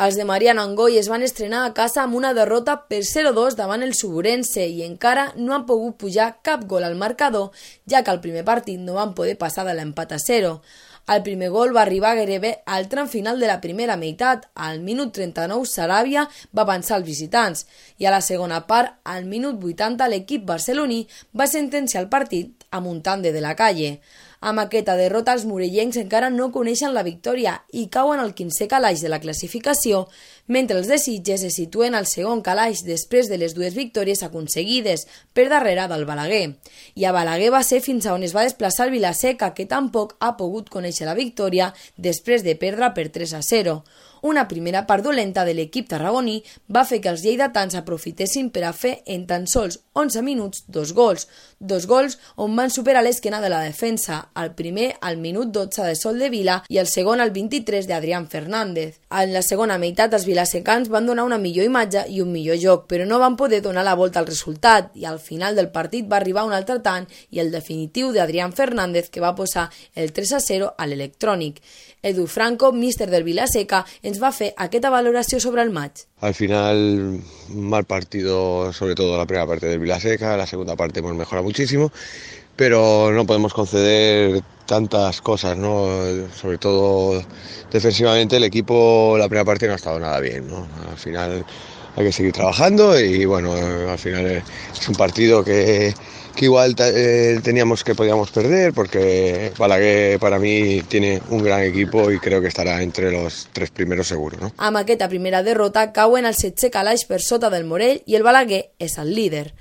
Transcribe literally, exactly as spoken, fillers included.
Els de Mariano Angoy es van estrenar a casa amb una derrota per zero a dos davant el Suburense i encara no han pogut pujar cap gol al marcador, ja que al primer partit no van poder passar de l'empat a zero. El primer gol va arribar gairebé al tram final de la primera meitat. Al minut trenta-nou, Saràbia va avançar els visitants i a la segona part, al minut vuitanta, l'equip barceloní va sentenciar el partit amb un tàndem de la Calle. Amb aquesta derrota, els morellencs encara no coneixen la victòria i cauen al quinzè calaix de la classificació, mentre els de Sitges se situen al segon calaix després de les dues victòries aconseguides per darrere del Balaguer. I a Balaguer va ser fins a on es va desplaçar el Vilaseca, que tampoc ha pogut conèixer la victòria després de perdre per tres a zero. Una primera part dolenta de l'equip tarragoní va fer que els lleidatans aprofitessin per a fer en tan sols onze minuts dos gols. Dos gols on van superar l'esquena de la defensa, el primer al minut dotze de Sol de Vila i el segon al vint-i-tres d'Adrián Fernández. En la segona meitat els vilasecans van donar una millor imatge i un millor joc, però no van poder donar la volta al resultat i al final del partit va arribar un altre tant i el definitiu d'Adrián Fernández que va posar el tres a zero a l'electrònic. Edu Franco, míster del Vilaseca, ens va fer aquesta valoració sobre el match. Al final, mal partido, sobre todo la primera parte del Vilaseca, la segunda parte hemos mejorado muchísimo, pero no podemos conceder tantas cosas, ¿no? Sobre todo defensivamente el equipo la primera parte no ha estado nada bien, ¿no? Al final hay que seguir trabajando y bueno, al final es un partido que, que igual eh, teníamos que podíamos perder porque Balaguer para mí tiene un gran equipo y creo que estará entre los tres primeros seguro, ¿no? Amb aquesta primera derrota cauen al setzè calaix per sota del Morell i el Balaguer és el líder.